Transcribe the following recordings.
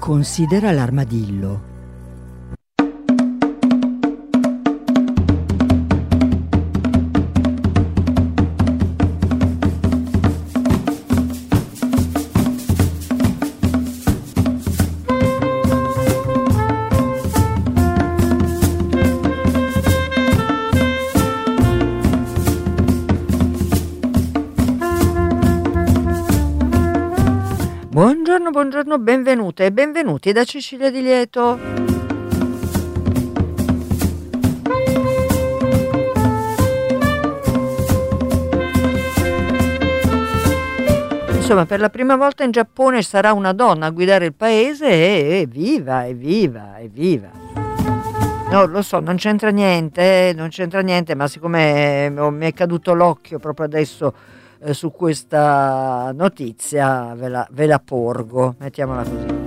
Considera l'armadillo. Buongiorno, benvenute e benvenuti da Cecilia Di Lieto. Insomma, per la prima volta in Giappone sarà una donna a guidare il paese e evviva. No, lo so, non c'entra niente, ma siccome mi è caduto l'occhio proprio adesso su questa notizia, ve la porgo, mettiamola così.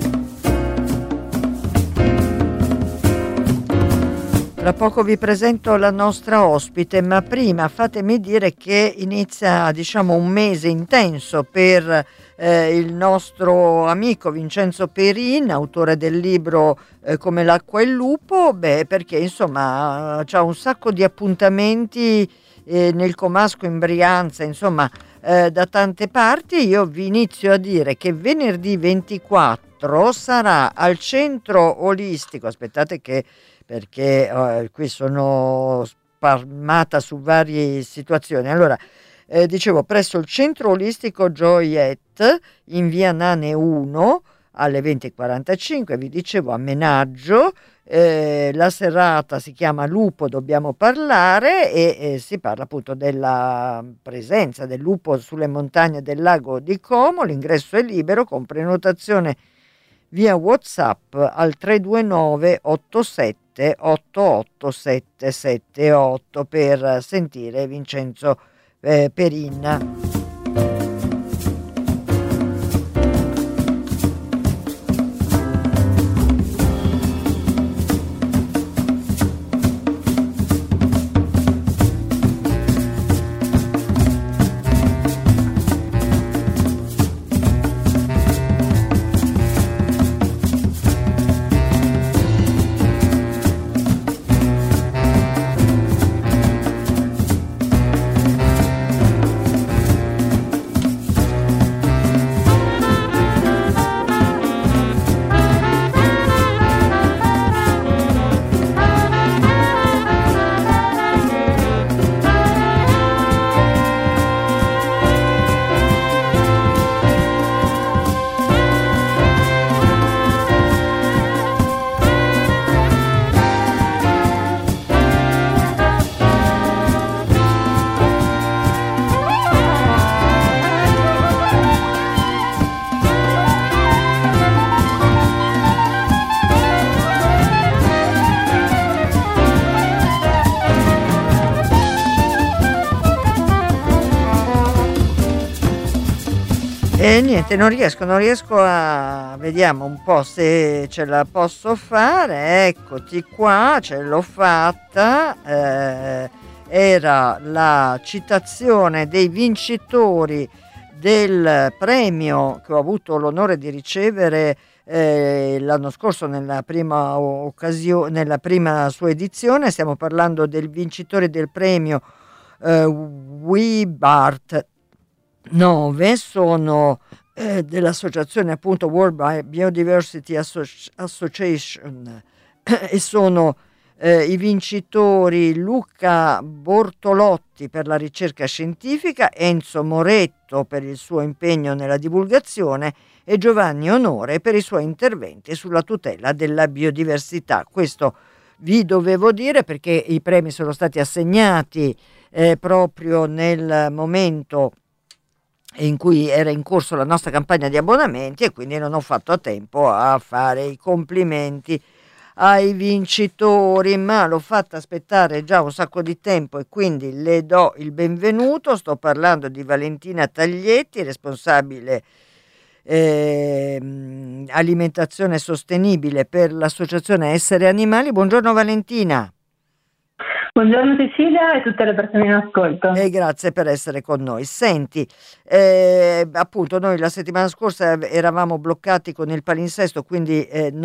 Tra poco vi presento la nostra ospite, ma prima fatemi dire che inizia, un mese intenso per il nostro amico Vincenzo Perin, autore del libro Come l'acqua e il lupo, perché insomma c'ha un sacco di appuntamenti nel Comasco in Brianza, da tante parti. Io vi inizio a dire che venerdì 24 sarà al centro olistico, aspettate che perché qui sono sparmata su varie situazioni. Allora, dicevo, presso il centro olistico Gioiette in via Nane 1 alle 20:45, vi dicevo a Menaggio. La serata si chiama Lupo dobbiamo parlare e si parla appunto della presenza del lupo sulle montagne del lago di Como. L'ingresso è libero con prenotazione via WhatsApp al 329 87 88 778 per sentire Vincenzo Perin. E niente, non riesco a... Vediamo un po' se ce la posso fare. Eccoti qua, ce l'ho fatta. Era la citazione dei vincitori del premio che ho avuto l'onore di ricevere l'anno scorso nella prima occasione, nella prima sua edizione. Stiamo parlando del vincitore del premio WeBart 9, sono dell'associazione appunto World Biodiversity Association e sono i vincitori Luca Bortolotti per la ricerca scientifica, Enzo Moretto per il suo impegno nella divulgazione e Giovanni Onore per i suoi interventi sulla tutela della biodiversità. Questo vi dovevo dire perché i premi sono stati assegnati proprio nel momento in cui era in corso la nostra campagna di abbonamenti e quindi non ho fatto a tempo a fare i complimenti ai vincitori, ma l'ho fatta aspettare già un sacco di tempo e quindi le do il benvenuto. Sto parlando di Valentina Taglietti, responsabile alimentazione sostenibile per l'associazione Essere Animali. Buongiorno Valentina. Buongiorno Cecilia e tutte le persone in ascolto. E grazie per essere con noi. Senti, appunto noi la settimana scorsa eravamo bloccati con il palinsesto, quindi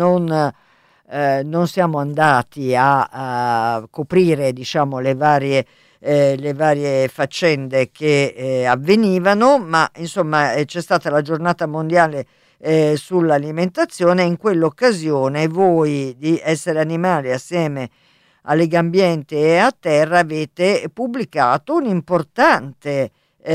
non siamo andati a coprire, diciamo, le varie faccende che avvenivano, ma insomma c'è stata la giornata mondiale sull'alimentazione. In quell'occasione voi di Essere Animali assieme a Legambiente e a Terra avete pubblicato un importante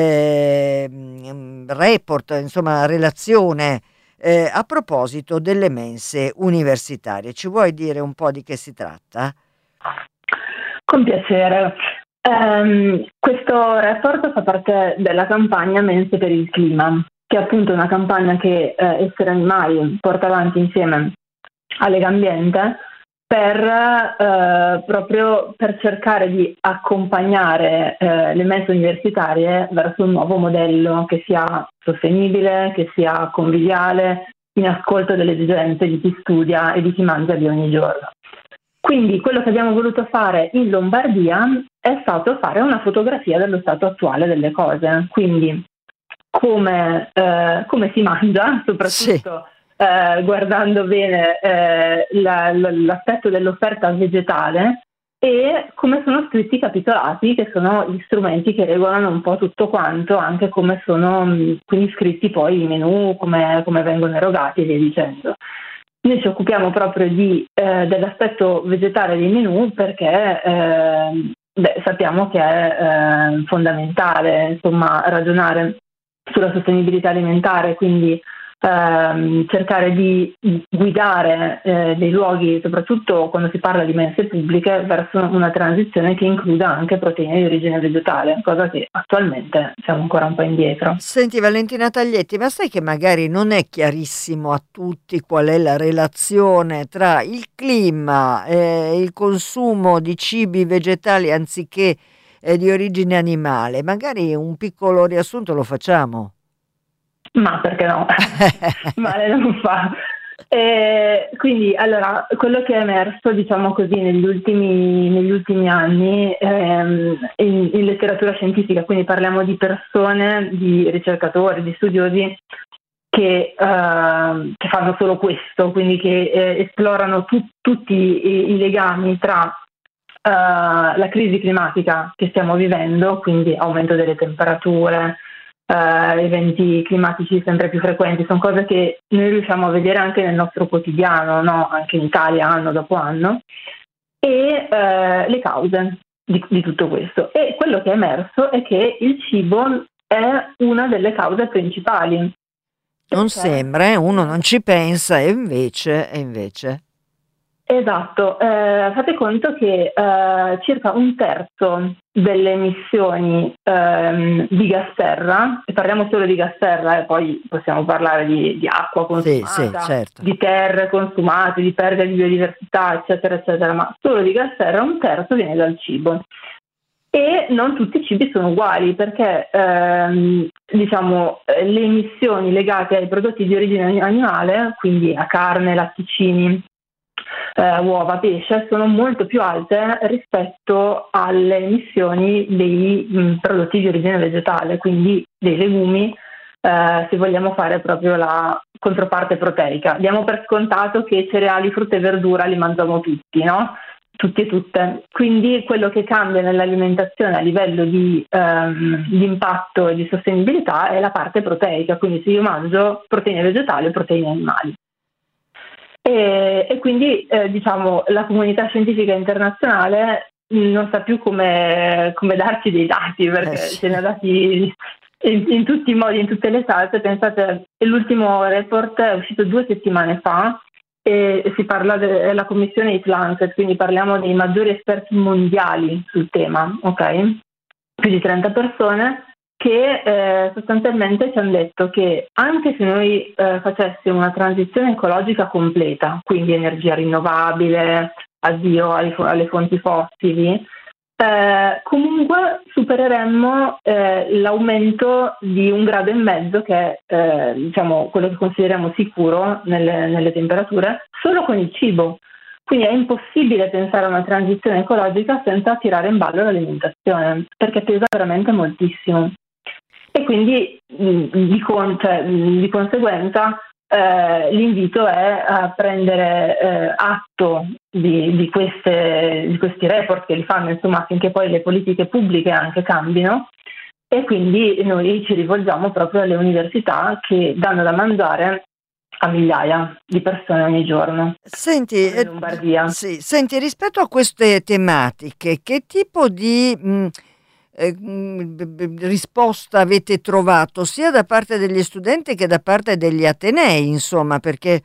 report, insomma relazione a proposito delle mense universitarie. Ci vuoi dire un po' di che si tratta? Con piacere. Questo report fa parte della campagna Mense per il clima, che è appunto una campagna che Essere Animali porta avanti insieme a Legambiente proprio per cercare di accompagnare le mense universitarie verso un nuovo modello che sia sostenibile, che sia conviviale, in ascolto delle esigenze di chi studia e di chi mangia di ogni giorno. Quindi quello che abbiamo voluto fare in Lombardia è stato fare una fotografia dello stato attuale delle cose, quindi come si mangia, soprattutto guardando bene l'aspetto dell'offerta vegetale, e come sono scritti i capitolati, che sono gli strumenti che regolano un po' tutto quanto, anche come sono quindi scritti poi i menù, come vengono erogati e via dicendo. Noi ci occupiamo proprio dell'aspetto vegetale dei menù perché sappiamo che è fondamentale, insomma, ragionare sulla sostenibilità alimentare, quindi cercare di guidare dei luoghi, soprattutto quando si parla di mense pubbliche, verso una transizione che includa anche proteine di origine vegetale, cosa che attualmente siamo ancora un po' indietro. Senti Valentina Taglietti, ma sai che magari non è chiarissimo a tutti qual è la relazione tra il clima e il consumo di cibi vegetali anziché di origine animale? Magari un piccolo riassunto lo facciamo. Ma perché no? Male non fa. Quindi, allora, quello che è emerso, diciamo così, negli ultimi anni in letteratura scientifica, quindi parliamo di persone, di ricercatori, di studiosi che fanno solo questo, quindi che esplorano tutti i legami tra la crisi climatica che stiamo vivendo, quindi aumento delle temperature, eventi climatici sempre più frequenti, sono cose che noi riusciamo a vedere anche nel nostro quotidiano, no? Anche in Italia anno dopo anno, e le cause di tutto questo. E quello che è emerso è che il cibo è una delle cause principali. Non sembra, uno non ci pensa e invece. Esatto, fate conto che circa un terzo delle emissioni di gas serra, e parliamo solo di gas serra e poi possiamo parlare di acqua consumata, sì, certo, di terre consumate, di perdita di biodiversità, eccetera, eccetera, ma solo di gas serra un terzo viene dal cibo. E non tutti i cibi sono uguali perché le emissioni legate ai prodotti di origine animale, quindi a carne, latticini, uova, pesce, sono molto più alte rispetto alle emissioni dei prodotti di origine vegetale, quindi dei legumi, se vogliamo fare proprio la controparte proteica. Diamo per scontato che cereali, frutta e verdura li mangiamo tutti, no? Tutti e tutte. Quindi quello che cambia nell'alimentazione a livello di impatto e di sostenibilità è la parte proteica, quindi se io mangio proteine vegetali o proteine animali. E quindi la comunità scientifica internazionale non sa più come darci dei dati, perché ce ne ha dati in tutti i modi, in tutte le salse. Pensate, l'ultimo report è uscito 2 settimane fa e si parla della commissione Eat Lancet, quindi parliamo dei maggiori esperti mondiali sul tema, ok? Più di 30 persone che sostanzialmente ci hanno detto che anche se noi facessimo una transizione ecologica completa, quindi energia rinnovabile, addio alle fonti fossili, comunque supereremmo l'aumento di 1,5 gradi, che è quello che consideriamo sicuro nelle temperature, solo con il cibo. Quindi è impossibile pensare a una transizione ecologica senza tirare in ballo l'alimentazione, perché pesa veramente moltissimo. E quindi di conseguenza l'invito è a prendere atto di questi report che li fanno, insomma, affinché poi le politiche pubbliche anche cambino, e quindi noi ci rivolgiamo proprio alle università che danno da mangiare a migliaia di persone ogni giorno. Senti, In Lombardia. senti, rispetto a queste tematiche, che tipo di risposta avete trovato sia da parte degli studenti che da parte degli atenei, insomma, perché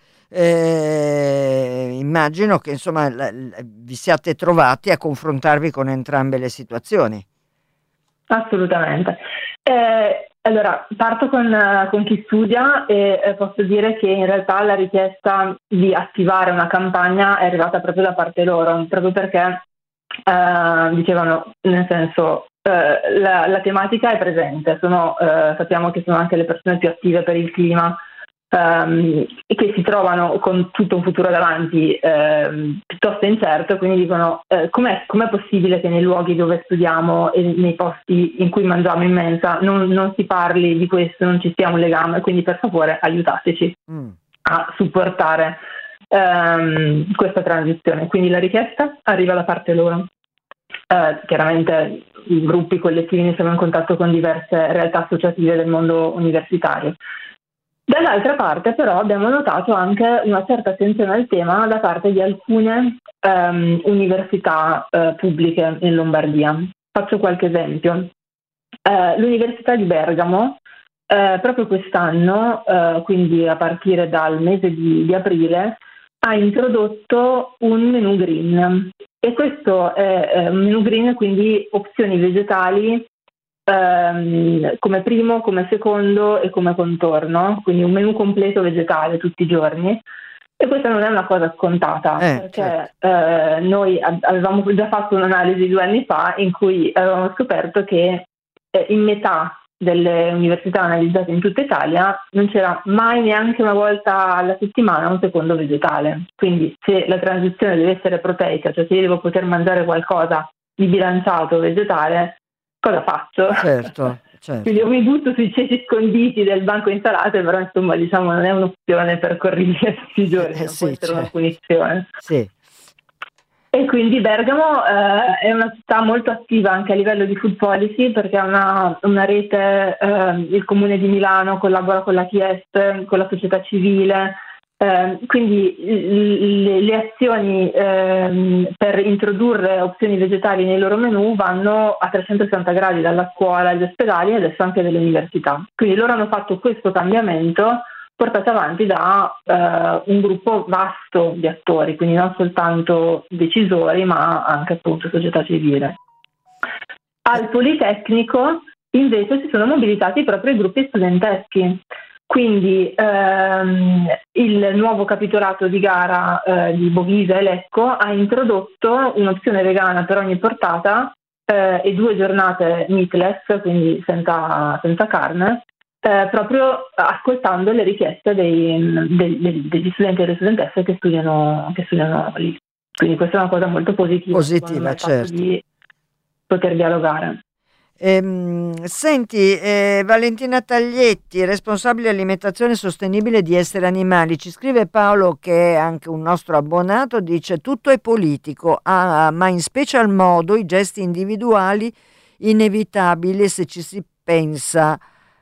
immagino che insomma vi siate trovati a confrontarvi con entrambe le situazioni. Assolutamente. Allora, parto con chi studia e posso dire che in realtà la richiesta di attivare una campagna è arrivata proprio da parte loro, proprio perché dicevano, nel senso, la tematica è presente, sappiamo che sono anche le persone più attive per il clima, e che si trovano con tutto un futuro davanti piuttosto incerto, quindi dicono com'è possibile che nei luoghi dove studiamo e nei posti in cui mangiamo in mensa non si parli di questo, non ci sia un legame, quindi per favore aiutateci a supportare questa transizione. Quindi la richiesta arriva da parte loro. Chiaramente i gruppi collettivi, ne siamo in contatto con diverse realtà associative del mondo universitario. Dall'altra parte però abbiamo notato anche una certa attenzione al tema da parte di alcune università pubbliche in Lombardia. Faccio qualche esempio. L'Università di Bergamo proprio quest'anno, quindi a partire dal mese di aprile, ha introdotto un menu green, e questo è un menu green, quindi opzioni vegetali come primo, come secondo e come contorno, quindi un menù completo vegetale tutti i giorni. E questa non è una cosa scontata, perché noi avevamo già fatto un'analisi 2 anni fa in cui avevamo scoperto che in metà delle università analizzate in tutta Italia non c'era mai, neanche una volta alla settimana, un secondo vegetale. Quindi se la transizione deve essere proteica, cioè se io devo poter mangiare qualcosa di bilanciato vegetale, cosa faccio? Certo. Quindi io mi butto sui ceci sconditi del banco insalate, però insomma diciamo non è un'opzione percorribile tutti i giorni, non può essere una punizione. Sì. E quindi Bergamo è una città molto attiva anche a livello di food policy, perché ha una rete, il Comune di Milano collabora con la Chies, con la società civile, quindi le azioni per introdurre opzioni vegetali nei loro menù vanno a 360 gradi, dalla scuola agli ospedali e adesso anche delle università. Quindi loro hanno fatto questo cambiamento portato avanti da un gruppo vasto di attori, quindi non soltanto decisori ma anche appunto società civile. Al Politecnico invece si sono mobilitati proprio i gruppi studenteschi. Quindi il nuovo capitolato di gara di Bovisa e Lecco ha introdotto un'opzione vegana per ogni portata e 2 giornate meatless, quindi senza carne, proprio ascoltando le richieste degli studenti e delle studentesse che studiano lì. Quindi questa è una cosa molto positiva, Certo. Di poter dialogare. Senti, Valentina Taglietti, responsabile alimentazione sostenibile di Essere Animali, ci scrive Paolo, che è anche un nostro abbonato, dice: tutto è politico, ma in special modo i gesti individuali inevitabili se ci si pensa,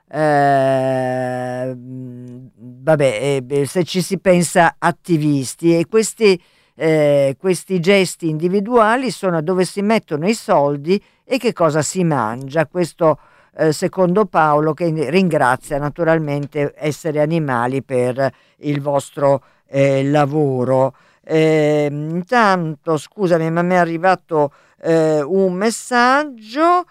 se ci si pensa attivisti, e questi gesti individuali sono dove si mettono i soldi e che cosa si mangia. Questo secondo Paolo, che ringrazia naturalmente Essere Animali per il vostro lavoro. Intanto scusami, ma mi è arrivato un messaggio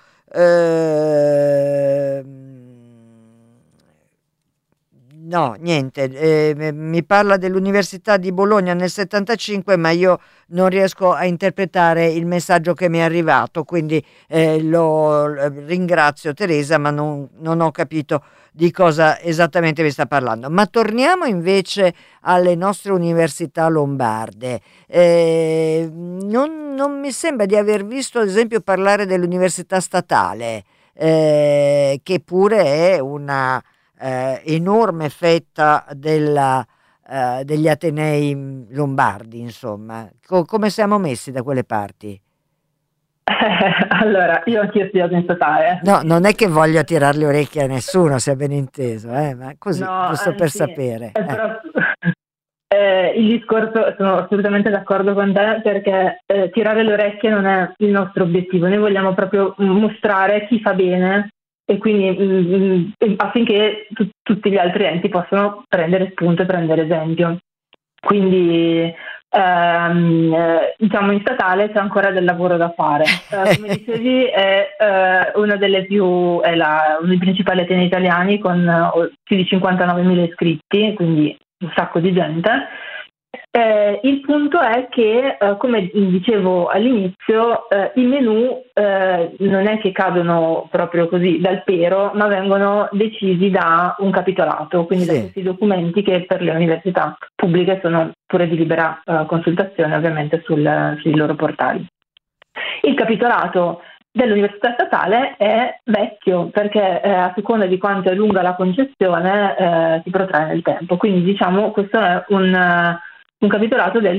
No, niente, mi parla dell'Università di Bologna nel 75, ma io non riesco a interpretare il messaggio che mi è arrivato, quindi ringrazio Teresa, ma non ho capito di cosa esattamente mi sta parlando. Ma torniamo invece alle nostre università lombarde. Non mi sembra di aver visto, ad esempio, parlare dell'Università Statale, che pure è una enorme fetta degli Atenei lombardi, insomma. Come siamo messi da quelle parti? Allora, io anch'io ho studiato in statale. No, non è che voglio tirare le orecchie a nessuno, se è ben inteso, ma così, No, giusto per anzi, sapere. il discorso, sono assolutamente d'accordo con te, perché tirare le orecchie non è il nostro obiettivo. Noi vogliamo proprio mostrare chi fa bene, e quindi affinché tutti gli altri enti possano prendere spunto e prendere esempio. Quindi diciamo in statale c'è ancora del lavoro da fare. Come dicevi, è uno dei principali atenei italiani con più di 59.000 iscritti, quindi un sacco di gente. Il punto è che, come dicevo all'inizio, i menù non è che cadono proprio così dal pero, ma vengono decisi da un capitolato, quindi da questi documenti che per le università pubbliche sono pure di libera consultazione, ovviamente sui loro portali. Il capitolato dell'università statale è vecchio, perché a seconda di quanto è lunga la concessione si protrae nel tempo, quindi diciamo questo è un capitolato del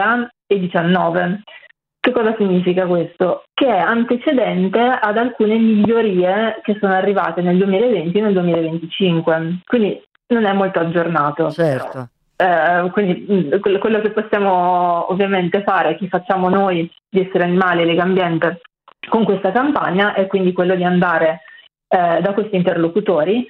2019. Che cosa significa questo? Che è antecedente ad alcune migliorie che sono arrivate nel 2020 e nel 2025, quindi non è molto aggiornato. Certo. Quindi quello che possiamo ovviamente fare, che facciamo noi di Essere Animali e Legambiente con questa campagna, è quindi quello di andare da questi interlocutori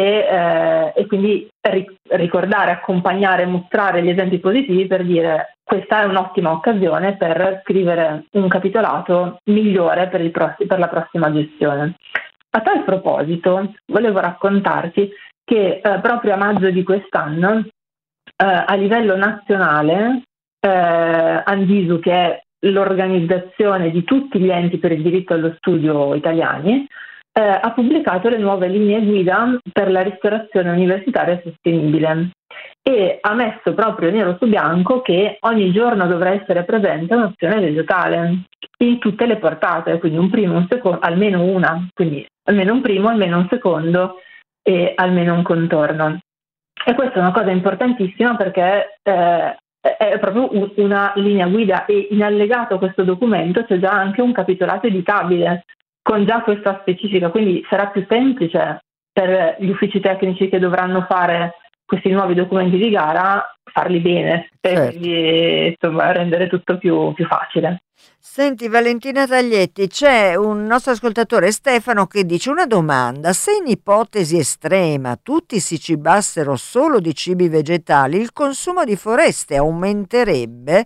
e quindi ricordare, accompagnare, mostrare gli esempi positivi per dire: questa è un'ottima occasione per scrivere un capitolato migliore per la prossima gestione. A tal proposito, volevo raccontarti che proprio a maggio di quest'anno, a livello nazionale, Andisu, che è l'organizzazione di tutti gli enti per il diritto allo studio italiani, ha pubblicato le nuove linee guida per la ristorazione universitaria sostenibile e ha messo proprio nero su bianco che ogni giorno dovrà essere presente un'opzione vegetale in tutte le portate, quindi un primo, un secondo, almeno una, quindi almeno un primo, almeno un secondo e almeno un contorno. E questa è una cosa importantissima, perché è proprio una linea guida, e in allegato a questo documento c'è già anche un capitolato editabile con già questa specifica, quindi sarà più semplice per gli uffici tecnici che dovranno fare questi nuovi documenti di gara farli bene, Certo. e quindi insomma rendere tutto più facile. Senti Valentina Taglietti, c'è un nostro ascoltatore Stefano che dice: una domanda: se in ipotesi estrema tutti si cibassero solo di cibi vegetali, il consumo di foreste aumenterebbe?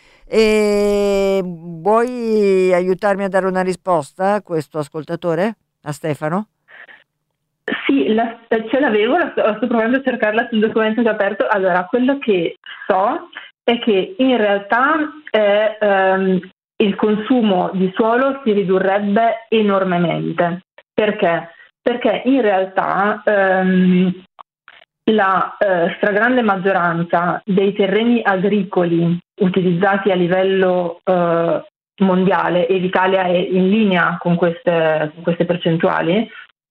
E vuoi aiutarmi a dare una risposta a questo ascoltatore? A Stefano? Sì, ce l'avevo, sto provando a cercarla sul documento che ho aperto. Allora, quello che so è che in realtà il consumo di suolo si ridurrebbe enormemente. Perché? Perché in realtà la stragrande maggioranza dei terreni agricoli utilizzati a livello mondiale, e l'Italia è in linea con queste percentuali,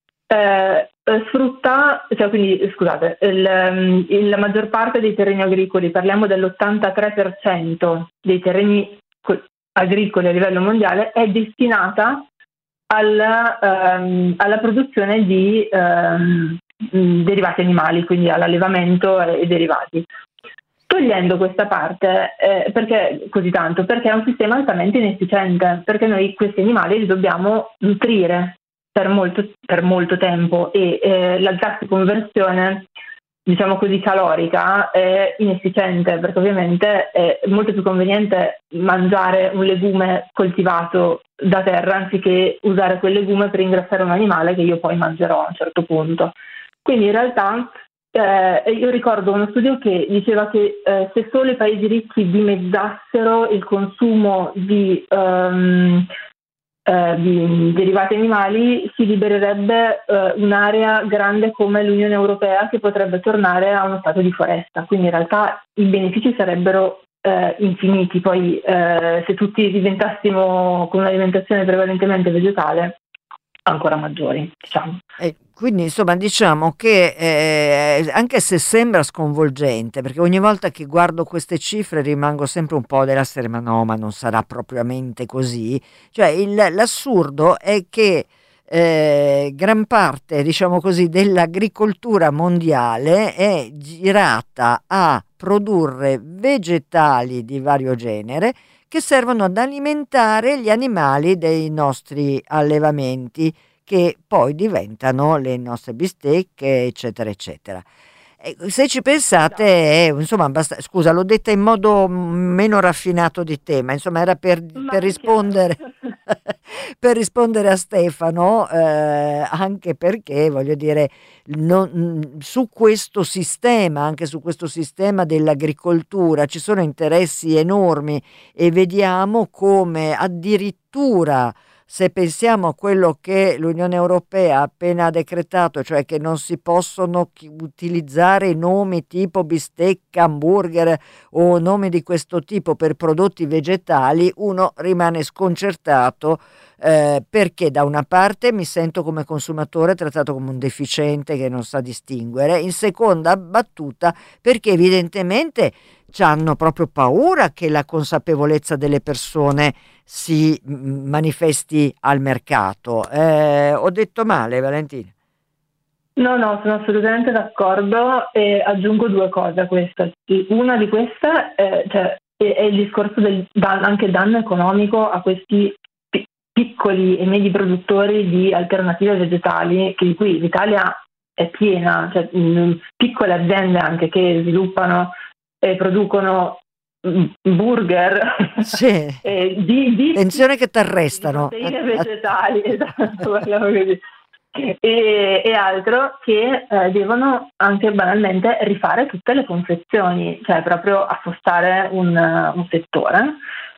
sfrutta, cioè quindi scusate, la maggior parte dei terreni agricoli, parliamo dell'83% dei terreni agricoli a livello mondiale, è destinata alla produzione di derivati animali, quindi all'allevamento e derivati. Togliendo questa parte, perché così tanto? Perché è un sistema altamente inefficiente, perché noi questi animali li dobbiamo nutrire per molto tempo, e la gas conversione, diciamo così, calorica è inefficiente, perché ovviamente è molto più conveniente mangiare un legume coltivato da terra anziché usare quel legume per ingrassare un animale che io poi mangerò a un certo punto. Quindi in realtà io ricordo uno studio che diceva che se solo i paesi ricchi dimezzassero il consumo di derivati animali, si libererebbe un'area grande come l'Unione Europea, che potrebbe tornare a uno stato di foresta. Quindi in realtà i benefici sarebbero infiniti. Poi se tutti diventassimo con un'alimentazione prevalentemente vegetale, ancora maggiori, diciamo. Quindi insomma diciamo che anche se sembra sconvolgente, perché ogni volta che guardo queste cifre rimango sempre un po' della serie, ma no, ma non sarà propriamente così. Cioè l'assurdo è che gran parte, diciamo così, dell'agricoltura mondiale è girata a produrre vegetali di vario genere che servono ad alimentare gli animali dei nostri allevamenti, che poi diventano le nostre bistecche, eccetera, eccetera. E se ci pensate, insomma, scusa, l'ho detta in modo meno raffinato di te, ma insomma era per rispondere, per rispondere a Stefano, anche perché, voglio dire, su questo sistema, anche su questo sistema dell'agricoltura, ci sono interessi enormi e vediamo come addirittura, se pensiamo a quello che l'Unione Europea ha appena decretato, cioè che non si possono utilizzare nomi tipo bistecca, hamburger o nomi di questo tipo per prodotti vegetali, uno rimane sconcertato, perché da una parte mi sento come consumatore trattato come un deficiente che non sa distinguere, in seconda battuta perché evidentemente hanno proprio paura che la consapevolezza delle persone si manifesti al mercato. Ho detto male, Valentina? No, sono assolutamente d'accordo, e aggiungo due cose a questa. Una di queste è il discorso del anche danno economico a questi piccoli e medi produttori di alternative vegetali, di cui l'Italia è piena, cioè piccole aziende anche che sviluppano e producono burger, sì. Attenzione che ti arrestano, proteine vegetali, esatto, parliamo così, e altro, che devono anche banalmente rifare tutte le confezioni, cioè proprio affossare un settore.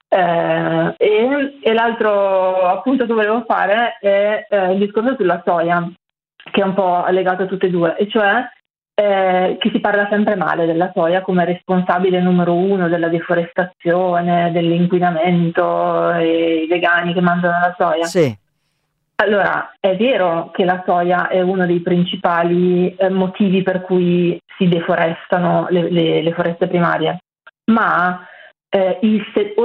E l'altro appunto che volevo fare è il discorso sulla soia, che è un po' legato a tutte e due, e cioè che si parla sempre male della soia come responsabile numero uno della deforestazione, dell'inquinamento, e i vegani che mangiano la soia. Sì. Allora, è vero che la soia è uno dei principali motivi per cui si deforestano le foreste primarie, ma il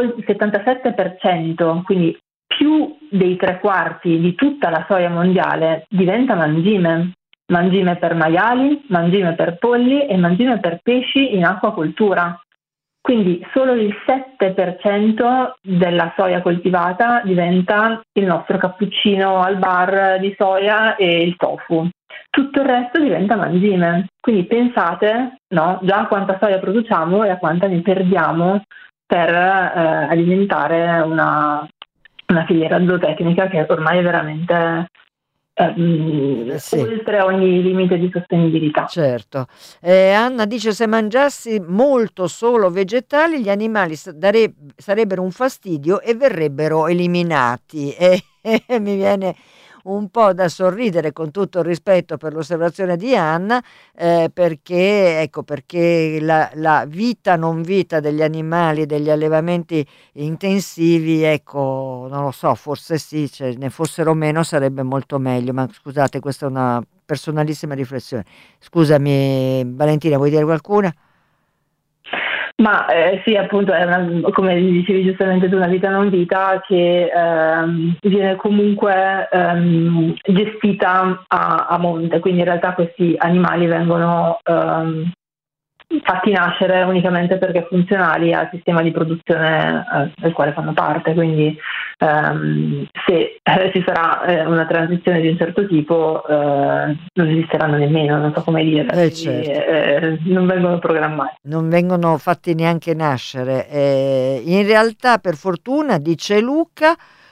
77%, quindi più dei 3/4 di tutta la soia mondiale, diventa mangime per maiali, mangime per polli e mangime per pesci in acquacoltura. Quindi solo il 7% della soia coltivata diventa il nostro cappuccino al bar di soia e il tofu. Tutto il resto diventa mangime. Quindi pensate, no, già quanta soia produciamo e a quanta ne perdiamo per alimentare una filiera zootecnica che ormai è veramente sì, oltre ogni limite di sostenibilità. Certo. Anna dice: se mangiassi molto solo vegetali, gli animali sarebbero un fastidio e verrebbero eliminati. E mi viene un po' da sorridere, con tutto il rispetto per l'osservazione di Anna, perché la vita non vita degli animali, degli allevamenti intensivi, ecco, non lo so, forse sì, ce ne fossero meno sarebbe molto meglio, ma scusate, questa è una personalissima riflessione. Scusami Valentina, vuoi dire qualcuna? Ma sì, appunto, come dicevi giustamente tu, una vita non vita che viene comunque gestita a monte, quindi in realtà questi animali vengono fatti nascere unicamente perché funzionali al sistema di produzione del quale fanno parte, quindi se ci sarà una transizione di un certo tipo non esisteranno nemmeno, non so come dire, quindi, certo. non vengono programmati. Non vengono fatti neanche nascere. In realtà, per fortuna, dice Luca,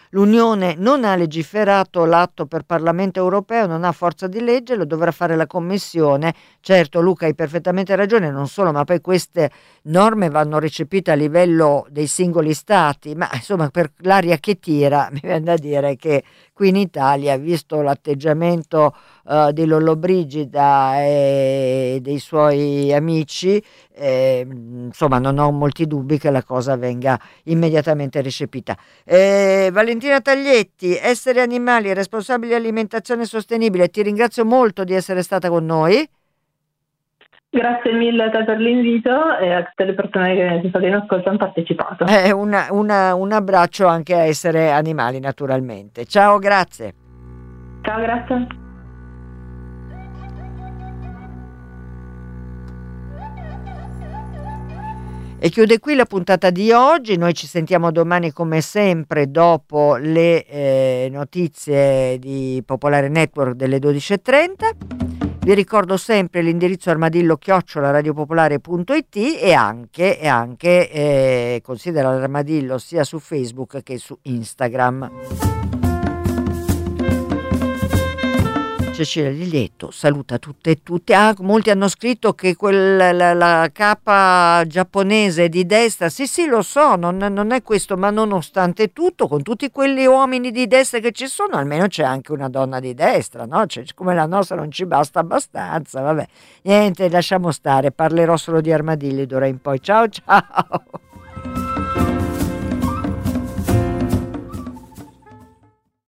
l'Unione non ha legiferato l'atto per Parlamento europeo, non ha forza di legge, lo dovrà fare la Commissione. Certo, Luca, hai perfettamente ragione, non solo, ma poi queste norme vanno recepite a livello dei singoli stati, ma insomma per l'aria che tira mi viene da dire che qui in Italia, visto l'atteggiamento di Lollobrigida e dei suoi amici, insomma non ho molti dubbi che la cosa venga immediatamente recepita. Valentina Taglietti, Essere Animali, responsabile alimentazione sostenibile, ti ringrazio molto di essere stata con noi. Grazie mille a te per l'invito e a tutte le persone che sono state in ascolto e hanno partecipato. Un abbraccio anche a Essere Animali, naturalmente. Ciao, grazie. Ciao, grazie. E chiude qui la puntata di oggi. Noi ci sentiamo domani come sempre dopo le notizie di Popolare Network delle 12:30. Vi ricordo sempre l'indirizzo armadillo@radiopopolare.it e anche considera l'Armadillo sia su Facebook che su Instagram. Cecilia Lilietto saluta tutte e tutti. Molti hanno scritto che la capa giapponese di destra, sì lo so, non è questo, ma nonostante tutto, con tutti quelli uomini di destra che ci sono, almeno c'è anche una donna di destra, no? Come la nostra non ci basta abbastanza, vabbè, niente, lasciamo stare, parlerò solo di armadilli d'ora in poi. Ciao ciao.